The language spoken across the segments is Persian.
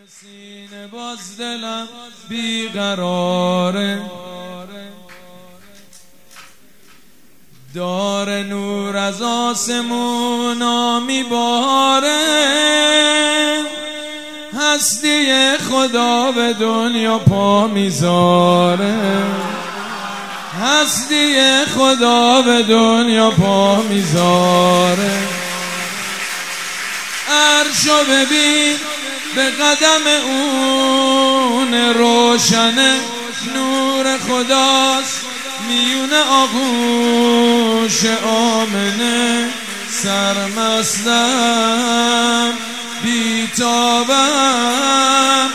سینه باز دلم بیقراره، داره نور از آسمونا میباره، هستی خدا به دنیا پا میذاره، هستی خدا به دنیا پا میذاره. عرشو ببین به قدم اون روشنه، نور خداست میون آغوش آمنه. سرمستم بیتابم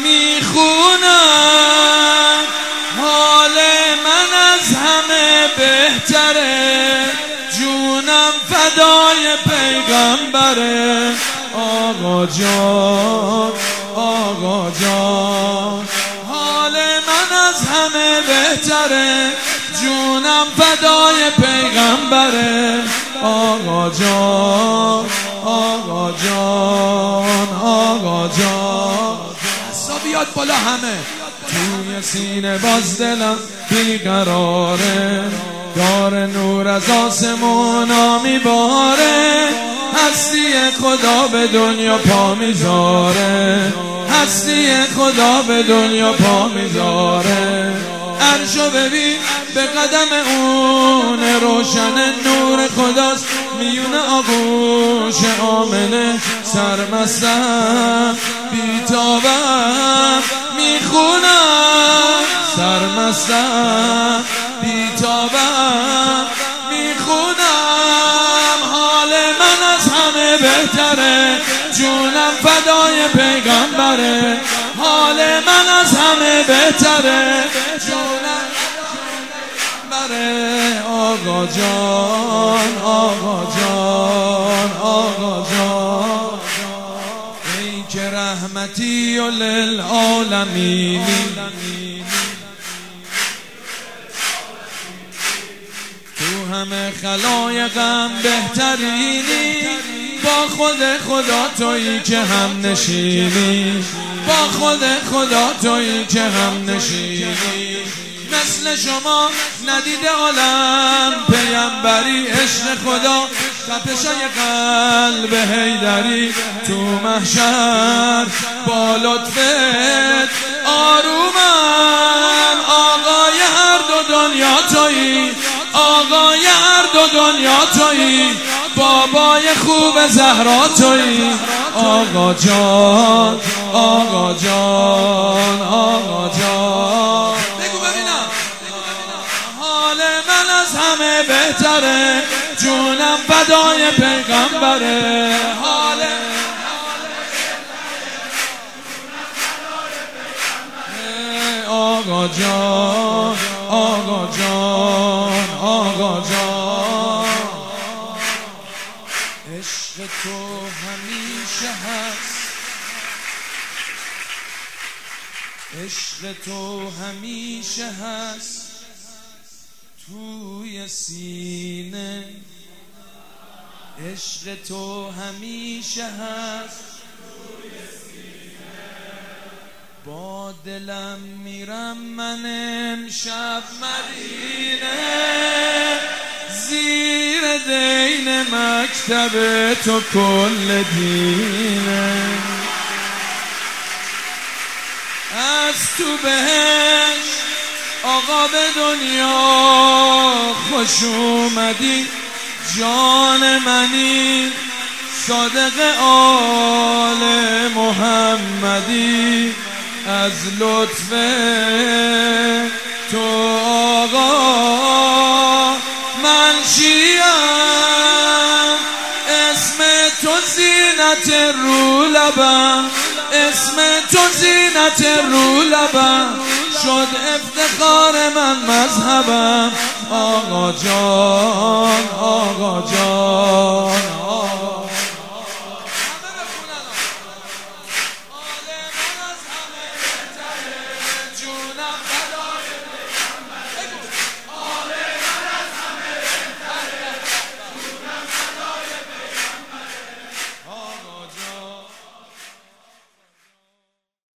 میخونم، حال من از همه بهتره، جونم فدای پیغمبره. آقا جان آقا جان، حال من از همه بهتره، جونم فدای پیغمبره. آقا جان آقا جان آقا جان، دستا بیاد بالا همه. توی سینه باز دلم بیقراره، داره نور از آسمونا میباره، هستی خدا به دنیا پا میذاره، هستی خدا به دنیا پا میذاره. عرشو ببین به قدم اون روشنه، نور خداست میون آغوش آمنه. سرمستم بیتابم میخونم، سرمستم بیتابم میخونم، حال من از همه بهتره، جونم فدای پیغمبره. حال من از همه بهتره، جونم پیغمبره. آقا جان آقا جان آقا جان، ای که رحمتی و للعالمینی، تو همه خلایقم بهترینی، با خود خدا تویی که هم نشینی، با خود خدا تویی که هم نشینی. مثل شما ندیده عالم پیمبری، عشق خدا تپشای قلب حیدری. تو محشر با لطفت آرومم، آقای هر دو دنیا تویی، آقای هر دو دنیا تویی، بابای خوب زهرا تویی. آقا جان آقا جان آقا جان، بگو ببینم. حال من از همه بهتره، جونم فدای پیغمبره. حال آقا جان آقا جان آقا جان، عشق تو همیشه هست، عشق تو همیشه هست توی سینه، عشق تو همیشه هست توی سینه. با دلم میرم من امشب مدینه، زیر دین مکتب تو کل دینه. از تو بهشت آقا به دنیا خوش اومدی، جان منی صادق آل محمدی. از لطف تو آقا من شیعم، اسم تو زینت رو لبم، اسم تو زینت رو لبم، شد افتخار من مذهبم. آقا جان آقا جان